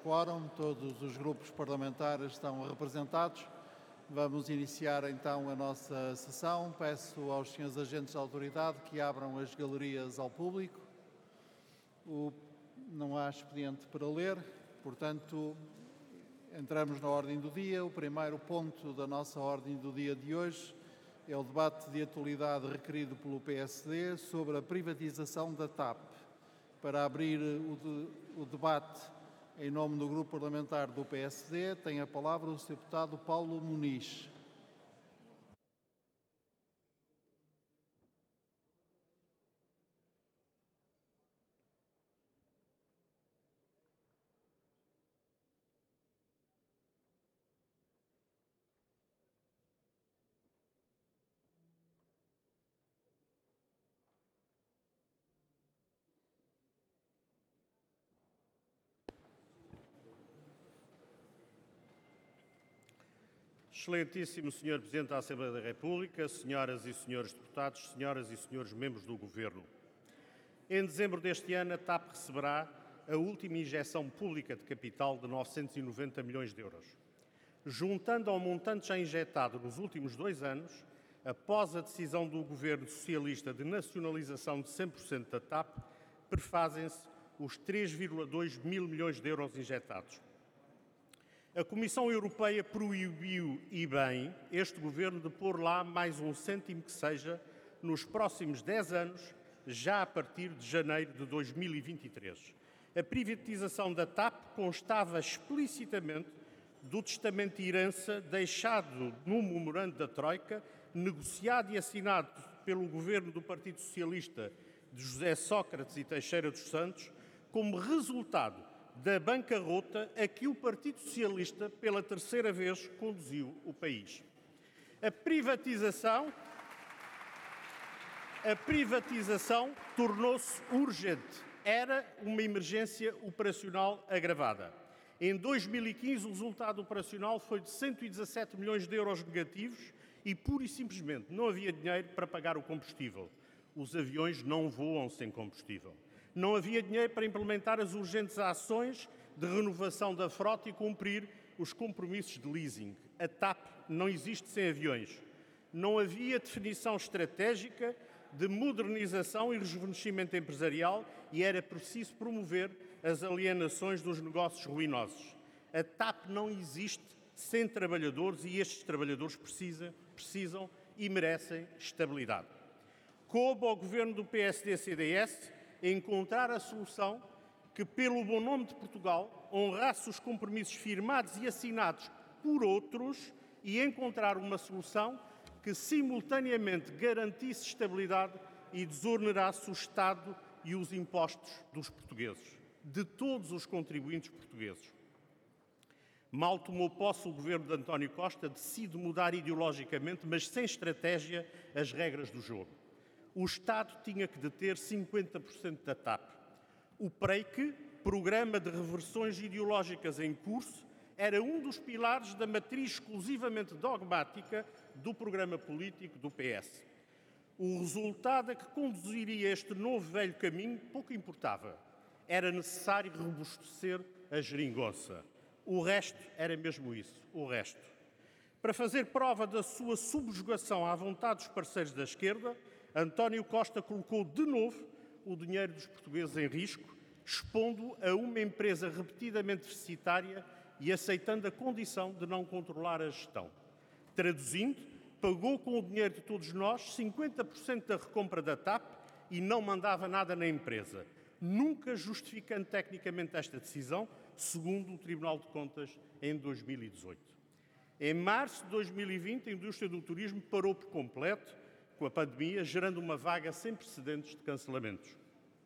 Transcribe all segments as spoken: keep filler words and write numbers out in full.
quórum, todos os grupos parlamentares estão representados. Vamos iniciar então a nossa sessão. Peço aos senhores agentes da autoridade que abram as galerias ao público. O, não há expediente para ler, portanto, entramos na ordem do dia. O primeiro ponto da nossa ordem do dia de hoje é o debate de atualidade requerido pelo P S D sobre a privatização da T A P. Para abrir o, de, o debate em nome do Grupo Parlamentar do P S D, tem a palavra o senhor Deputado Paulo Muniz. Excelentíssimo senhor Presidente da Assembleia da República, senhoras e senhores deputados, senhoras e senhores membros do Governo. Em dezembro deste ano, a T A P receberá a última injeção pública de capital de novecentos e noventa milhões de euros. Juntando ao montante já injetado nos últimos dois anos, após a decisão do Governo Socialista de nacionalização de cem por cento da T A P, prefazem-se os três vírgula dois mil milhões de euros injetados. A Comissão Europeia proibiu, e bem, este Governo de pôr lá mais um cêntimo que seja nos próximos dez anos, já a partir de janeiro de dois mil e vinte e três. A privatização da T A P constava explicitamente do testamento de herança deixado no memorando da Troika, negociado e assinado pelo Governo do Partido Socialista de José Sócrates e Teixeira dos Santos, como resultado da bancarrota a que o Partido Socialista, pela terceira vez, conduziu o país. A privatização, a privatização tornou-se urgente. Era uma emergência operacional agravada. Em dois mil e quinze, o resultado operacional foi de cento e dezassete milhões de euros negativos e, pura e simplesmente, não havia dinheiro para pagar o combustível. Os aviões não voam sem combustível. Não havia dinheiro para implementar as urgentes ações de renovação da frota e cumprir os compromissos de leasing. A T A P não existe sem aviões. Não havia definição estratégica de modernização e rejuvenescimento empresarial e era preciso promover as alienações dos negócios ruinosos. A T A P não existe sem trabalhadores e estes trabalhadores precisam, precisam e merecem estabilidade. Coube ao Governo do P S D C D S encontrar a solução que, pelo bom nome de Portugal, honrasse os compromissos firmados e assinados por outros e encontrar uma solução que, simultaneamente, garantisse estabilidade e desonerasse o Estado e os impostos dos portugueses, de todos os contribuintes portugueses. Mal tomou posse o Governo de António Costa, decide mudar ideologicamente, mas sem estratégia, as regras do jogo. O Estado tinha que deter cinquenta por cento da T A P. O PREIC, Programa de Reversões Ideológicas em Curso, era um dos pilares da matriz exclusivamente dogmática do programa político do P S. O resultado a que conduziria este novo velho caminho pouco importava. Era necessário robustecer a geringonça. O resto era mesmo isso, o resto. Para fazer prova da sua subjugação à vontade dos parceiros da esquerda, António Costa colocou de novo o dinheiro dos portugueses em risco, expondo a uma empresa repetidamente deficitária e aceitando a condição de não controlar a gestão. Traduzindo, pagou com o dinheiro de todos nós cinquenta por cento da recompra da T A P e não mandava nada na empresa, nunca justificando tecnicamente esta decisão, segundo o Tribunal de Contas em dois mil e dezoito. Em março de dois mil e vinte, a indústria do turismo parou por completo com a pandemia, gerando uma vaga sem precedentes de cancelamentos.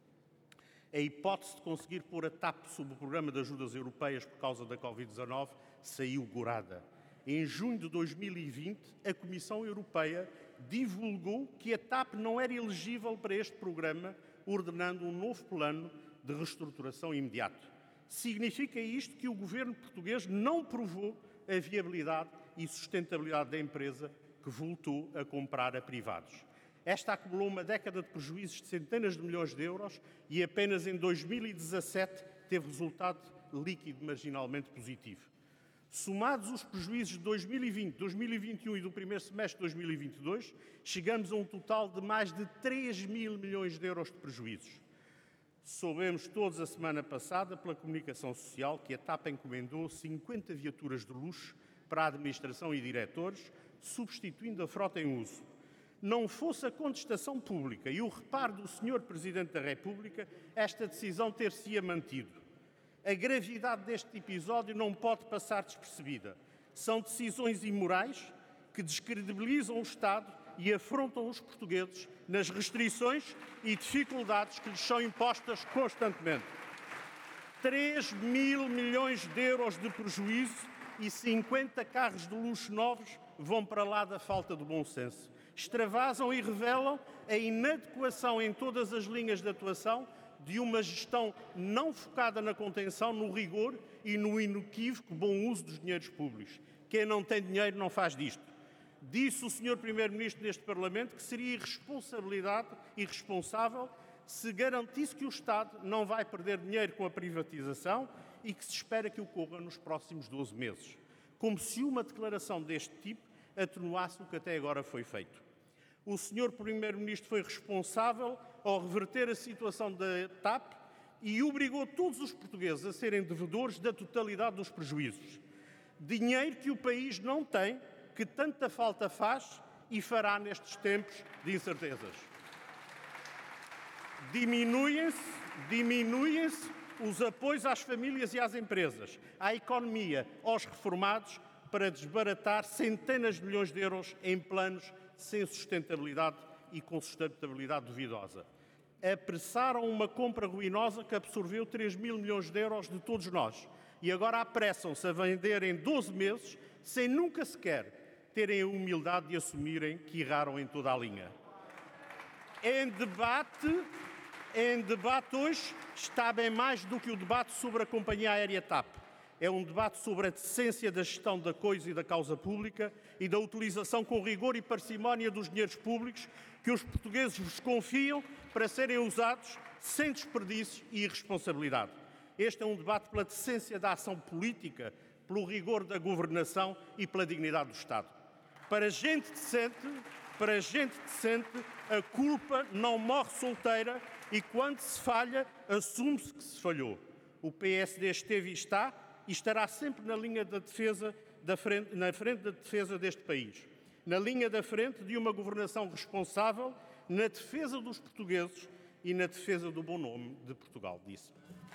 A hipótese de conseguir pôr a T A P sob o programa de ajudas europeias por causa da covid dezanove saiu gorada. Em junho de dois mil e vinte, a Comissão Europeia divulgou que a T A P não era elegível para este programa, ordenando um novo plano de reestruturação imediato. Significa isto que o governo português não provou a viabilidade e sustentabilidade da empresa, que voltou a comprar a privados. Esta acumulou uma década de prejuízos de centenas de milhões de euros e apenas em dois mil e dezassete teve resultado líquido marginalmente positivo. Somados os prejuízos de dois mil e vinte, dois mil e vinte e um e do primeiro semestre de dois mil e vinte e dois, chegamos a um total de mais de três mil milhões de euros de prejuízos. Soubemos todos a semana passada, pela comunicação social, que a TAP encomendou cinquenta viaturas de luxo para a administração e diretores, substituindo a frota em uso. Não fosse a contestação pública e o reparo do senhor Presidente da República, esta decisão ter-se-ia mantido. A gravidade deste episódio não pode passar despercebida. São decisões imorais que descredibilizam o Estado e afrontam os portugueses nas restrições e dificuldades que lhes são impostas constantemente. três mil milhões de euros de prejuízo e cinquenta carros de luxo novos vão para lá da falta de bom senso. Extravasam e revelam a inadequação em todas as linhas de atuação de uma gestão não focada na contenção, no rigor e no inequívoco bom uso dos dinheiros públicos. Quem não tem dinheiro não faz disto. Disse o senhor Primeiro-Ministro neste Parlamento que seria irresponsabilidade, irresponsável se garantisse que o Estado não vai perder dinheiro com a privatização e que se espera que ocorra nos próximos doze meses. Como se uma declaração deste tipo atenuasse o que até agora foi feito. O senhor Primeiro-Ministro foi responsável ao reverter a situação da TAP e obrigou todos os portugueses a serem devedores da totalidade dos prejuízos. Dinheiro que o país não tem, que tanta falta faz e fará nestes tempos de incertezas. Diminuem-se, diminuem-se os apoios às famílias e às empresas, à economia, aos reformados, para desbaratar centenas de milhões de euros em planos sem sustentabilidade e com sustentabilidade duvidosa. Apressaram uma compra ruinosa que absorveu três mil milhões de euros de todos nós e agora apressam-se a vender em doze meses sem nunca sequer terem a humildade de assumirem que erraram em toda a linha. Em debate, em debate hoje está bem mais do que o debate sobre a companhia aérea TAP. É um debate sobre a decência da gestão da coisa e da causa pública e da utilização com rigor e parcimónia dos dinheiros públicos que os portugueses vos confiam para serem usados sem desperdício e irresponsabilidade. Este é um debate pela decência da ação política, pelo rigor da governação e pela dignidade do Estado. Para gente decente, para gente decente, a culpa não morre solteira e quando se falha, assume-se que se falhou. O P S D esteve e está e estará sempre na linha da defesa da frente, na frente da defesa deste país, na linha da frente de uma governação responsável, na defesa dos portugueses e na defesa do bom nome de Portugal, disse.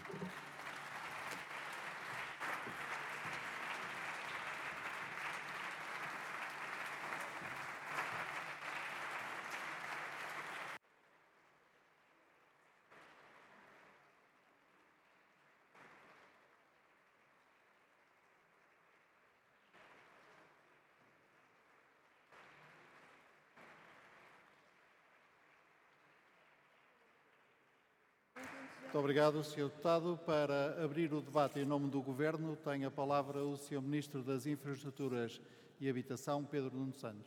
Muito obrigado, senhor Deputado. Para abrir o debate em nome do Governo, tem a palavra o senhor Ministro das Infraestruturas e Habitação, Pedro Nuno Santos.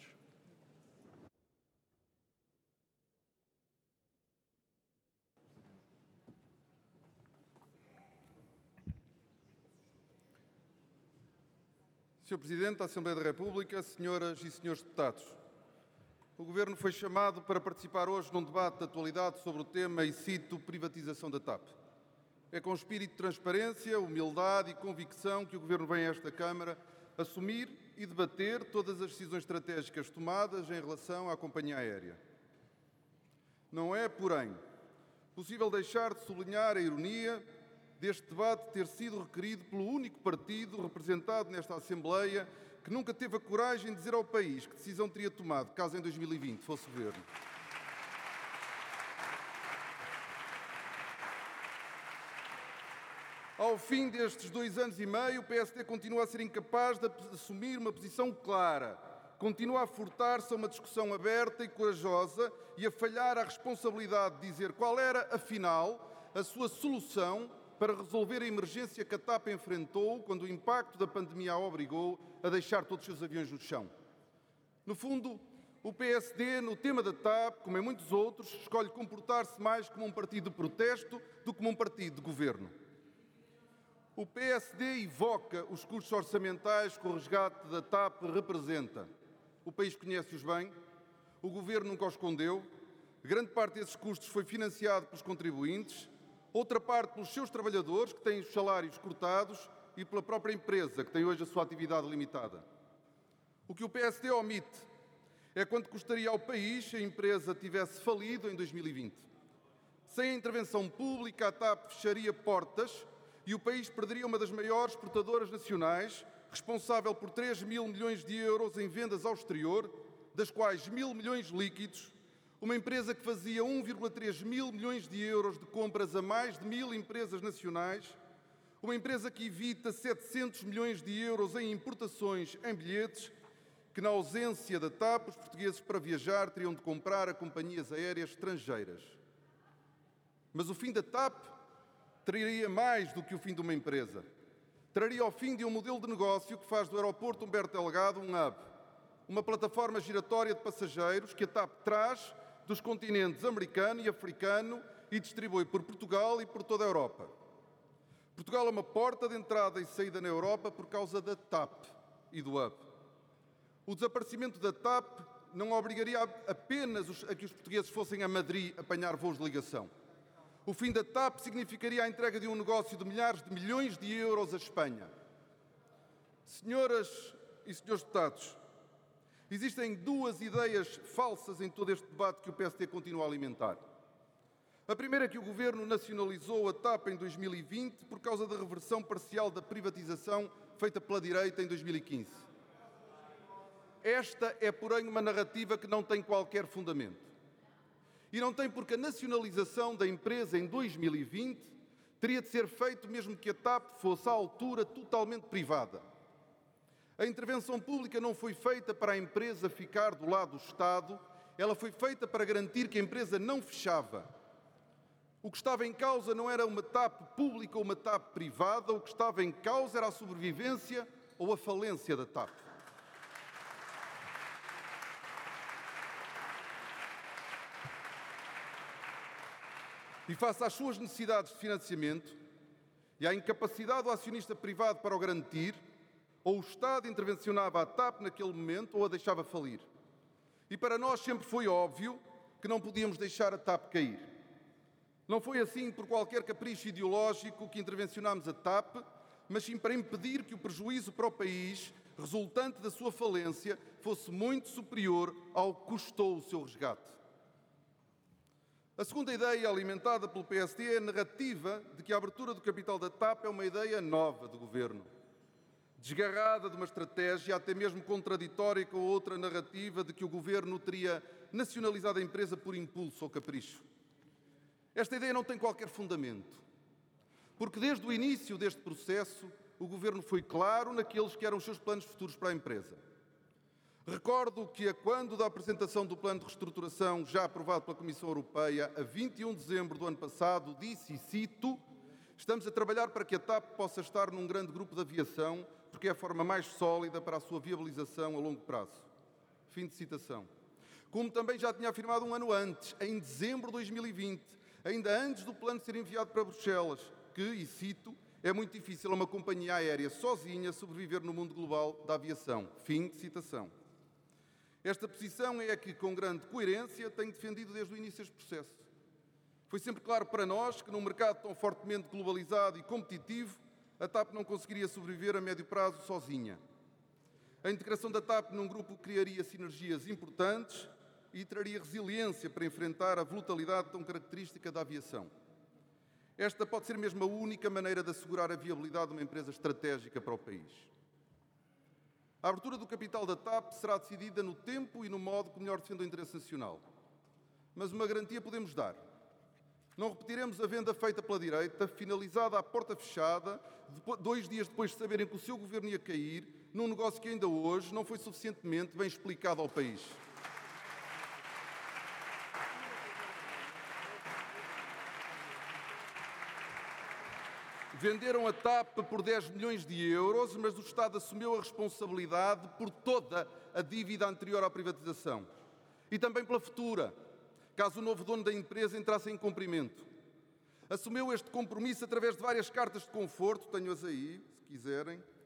senhor Presidente da Assembleia da República, senhoras e senhores deputados, o Governo foi chamado para participar hoje num debate de atualidade sobre o tema, e cito, privatização da TAP. É com espírito de transparência, humildade e convicção que o Governo vem a esta Câmara assumir e debater todas as decisões estratégicas tomadas em relação à companhia aérea. Não é, porém, possível deixar de sublinhar a ironia deste debate ter sido requerido pelo único partido representado nesta Assembleia que nunca teve a coragem de dizer ao país que decisão teria tomado caso em dois mil e vinte fosse Governo. Ao fim destes dois anos e meio, o P S D continua a ser incapaz de assumir uma posição clara, continua a furtar-se a uma discussão aberta e corajosa e a falhar à responsabilidade de dizer qual era, afinal, a sua solução para resolver a emergência que a TAP enfrentou quando o impacto da pandemia a obrigou a deixar todos os seus aviões no chão. No fundo, o P S D, no tema da TAP, como em muitos outros, escolhe comportar-se mais como um partido de protesto do que como um partido de governo. O P S D evoca os custos orçamentais que o resgate da TAP representa. O país conhece-os bem, o Governo nunca os escondeu, grande parte desses custos foi financiado pelos contribuintes, outra parte pelos seus trabalhadores, que têm os salários cortados, e pela própria empresa, que tem hoje a sua atividade limitada. O que o P S D omite é quanto custaria ao país se a empresa tivesse falido em dois mil e vinte. Sem a intervenção pública, a TAP fecharia portas e o país perderia uma das maiores exportadoras nacionais, responsável por três mil milhões de euros em vendas ao exterior, das quais mil milhões líquidos, uma empresa que fazia um vírgula três mil milhões de euros de compras a mais de mil empresas nacionais, uma empresa que evita setecentos milhões de euros em importações em bilhetes, que na ausência da TAP, os portugueses para viajar teriam de comprar a companhias aéreas estrangeiras. Mas o fim da TAP traria mais do que o fim de uma empresa. Traria o fim de um modelo de negócio que faz do aeroporto Humberto Delgado um hub, uma plataforma giratória de passageiros que a TAP traz dos continentes americano e africano e distribui por Portugal e por toda a Europa. Portugal é uma porta de entrada e saída na Europa por causa da TAP e do hub. O desaparecimento da TAP não obrigaria apenas a que os portugueses fossem a Madrid apanhar voos de ligação. O fim da TAP significaria a entrega de um negócio de milhares de milhões de euros à Espanha. Senhoras e senhores deputados, existem duas ideias falsas em todo este debate que o P S D continua a alimentar. A primeira é que o Governo nacionalizou a TAP em dois mil e vinte por causa da reversão parcial da privatização feita pela direita em dois mil e quinze. Esta é, porém, uma narrativa que não tem qualquer fundamento. E não tem porque a nacionalização da empresa em dois mil e vinte teria de ser feito mesmo que a TAP fosse à altura totalmente privada. A intervenção pública não foi feita para a empresa ficar do lado do Estado, ela foi feita para garantir que a empresa não fechava. O que estava em causa não era uma TAP pública ou uma TAP privada, o que estava em causa era a sobrevivência ou a falência da TAP. E face às suas necessidades de financiamento e à incapacidade do acionista privado para o garantir, ou o Estado intervencionava a TAP naquele momento ou a deixava falir. E para nós sempre foi óbvio que não podíamos deixar a TAP cair. Não foi assim por qualquer capricho ideológico que intervencionámos a TAP, mas sim para impedir que o prejuízo para o país, resultante da sua falência, fosse muito superior ao que custou o seu resgate. A segunda ideia alimentada pelo P S D é a narrativa de que a abertura do capital da TAP é uma ideia nova do Governo, desgarrada de uma estratégia até mesmo contraditória com a outra narrativa de que o Governo teria nacionalizado a empresa por impulso ou capricho. Esta ideia não tem qualquer fundamento, porque desde o início deste processo o Governo foi claro naqueles que eram os seus planos futuros para a empresa. Recordo que, a quando da apresentação do plano de reestruturação, já aprovado pela Comissão Europeia, a vinte e um de dezembro do ano passado, disse, e cito, estamos a trabalhar para que a TAP possa estar num grande grupo de aviação, porque é a forma mais sólida para a sua viabilização a longo prazo. Fim de citação. Como também já tinha afirmado um ano antes, em dezembro de dois mil e vinte, ainda antes do plano ser enviado para Bruxelas, que, e cito, é muito difícil a uma companhia aérea sozinha sobreviver no mundo global da aviação. Fim de citação. Esta posição é a que, com grande coerência, tenho defendido desde o início deste processo. Foi sempre claro para nós que, num mercado tão fortemente globalizado e competitivo, a TAP não conseguiria sobreviver a médio prazo sozinha. A integração da TAP num grupo criaria sinergias importantes e traria resiliência para enfrentar a volatilidade tão característica da aviação. Esta pode ser mesmo a única maneira de assegurar a viabilidade de uma empresa estratégica para o país. A abertura do capital da TAP será decidida no tempo e no modo que melhor defende o interesse nacional. Mas uma garantia podemos dar. Não repetiremos a venda feita pela direita, finalizada à porta fechada, dois dias depois de saberem que o seu governo ia cair, num negócio que ainda hoje não foi suficientemente bem explicado ao país. Venderam a TAP por dez milhões de euros, mas o Estado assumiu a responsabilidade por toda a dívida anterior à privatização. E também pela futura, caso o novo dono da empresa entrasse em cumprimento. assumiu este compromisso através de várias cartas de conforto, tenho-as aí, se quiserem,